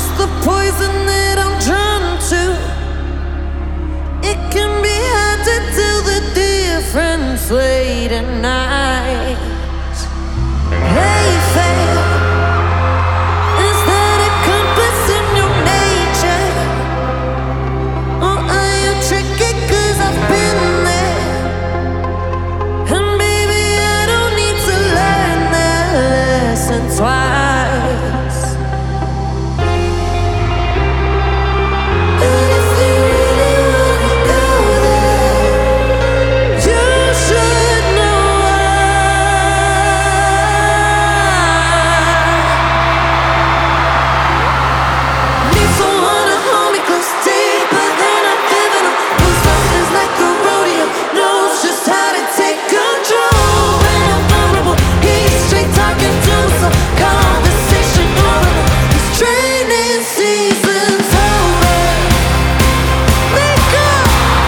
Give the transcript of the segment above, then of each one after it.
the poison that I'm drawn to. It can be hard to tell the difference late at night. Play fair. Is that a compass in your nature? Or are you tricky 'cause I've been there? And baby, I don't need to learn that lesson twice. But if you really wanna go there, you should know I need someone to hold me close, deeper than I've ever known. Whose love is like a rodeo, knows just how to take control. When I'm vulnerable, he's straight talking to me, so conversation over. His training season's over. Make up.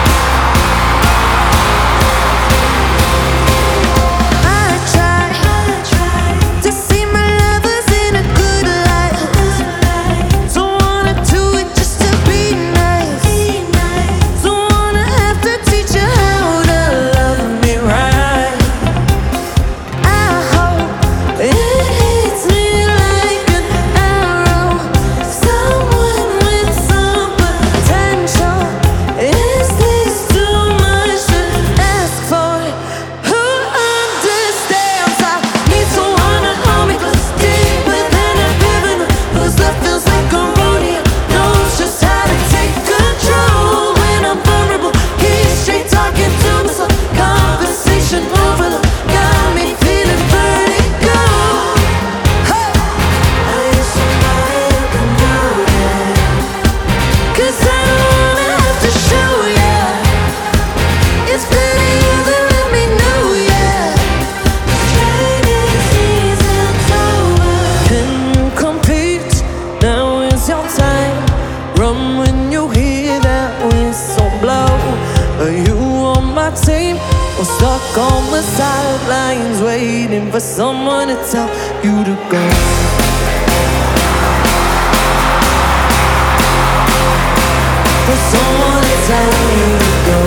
I try to see my lovers in a good light. Don't wanna do it just to be nice. Don't wanna have to teach you how to love me right. I hope it hits me like an arrow. Someone with some potential. Is this too much to ask for? Who understands? I need someone to hold me close, deeper than I've ever known. Whose love feels like a rodeo, knows just how to take control. When I'm vulnerable, he's straight talking to me, so conversation overload got me feeling vertigo. Hey! I wish somebody could know that, 'cause I don't wanna have to show ya. It's better you than let me know, yeah. This training season's over. Can you compete? Now is your time. Run when you hear that whistle blow. Are you on my team or stuck on the sidelines waiting for someone to tell you to go? For someone to tell you to go.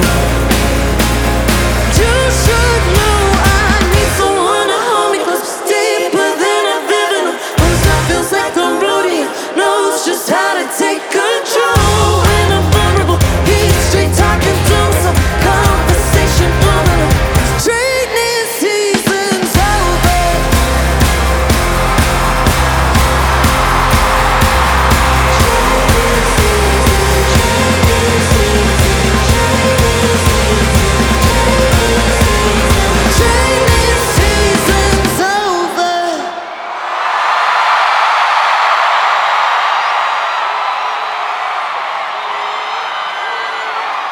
You should know I need someone to hold me close, deeper than I've ever known. Whose love feels like a rodeo, knows just how to take control.